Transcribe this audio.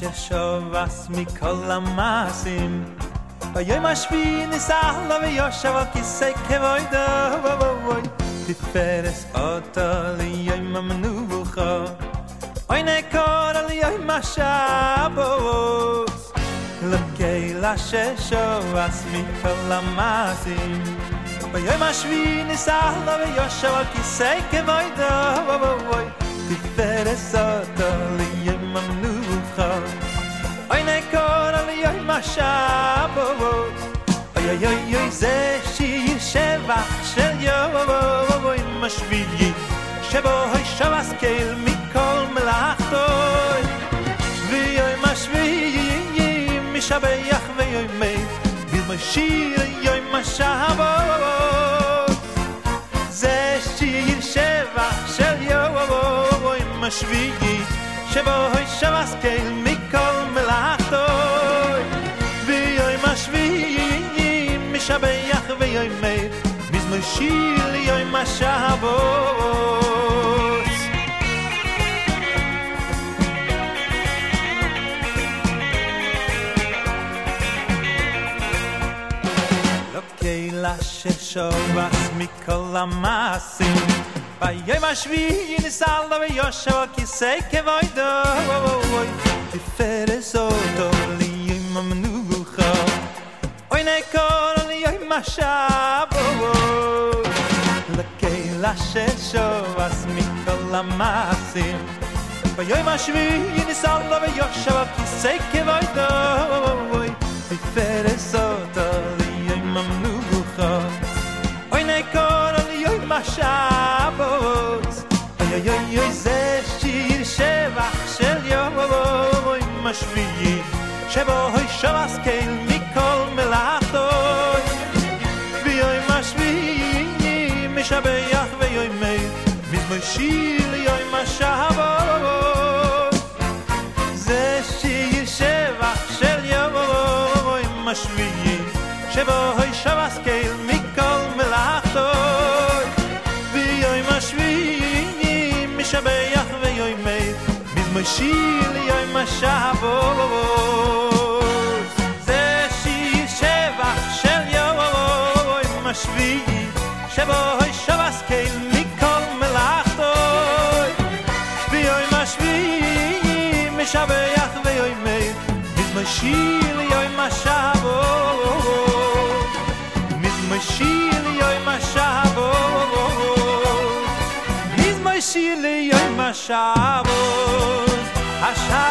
ששובס מכל המעשים ביום השביעי נסעלה ויושב על כיסא כבודו תפארס אותו ליום המנוחה אוי נקור על יום השבוס לקהילה ששובס מכל המעשים ביום השביעי נסעלה ויושב על כיסא כבודו תפארס אותו ליום המנוחה אוי נקור על יום השבוס אוי אוי אוי אוי זה שיר שבח של יום השביעי שבו שבס קהיל מכל מלאכתו ויום השביעי משבח ויומי בלמשיר יום השבוס זה שיר שבח של יום השביעי שבו שבס קהיל מכל מלאכתו ויום השביעי משבח ויומי מזמור שיר ליום השבוס לא קהילה ששובס מכל המעשים ביום השביעי נסעלה ויושב על כיסא כבודו תפארס אותו ליום המנוחה אוי נקור על יום השבוס לקהילה ששובס מכל המעשים ביום השביעי נסעלה ויושב על כיסא כבודו תפארס אותו ליום המנוחה אוי נקור על יום השבוס אוי אוי אוי אוי זה שיר שבח של יום השביעי שבו שבס קהיל מכל מלאכתו ויום השביעי משבח ויומי מזמור שיר ליום השבוס זה שיר שבח של יום השביעי שבו שבס קהיל מכל מלאכתו ויום השביעי משבח ויומי מזמור שיר ליום השבוס זה שיר שבח של יום השביעי שבו שבס קהיל מכל מלאכתו ויום השביעי משבח ויומי מזמור שיר ליום השבוס מזמור שיר ליום השבוס מזמור שיר ליום השבוס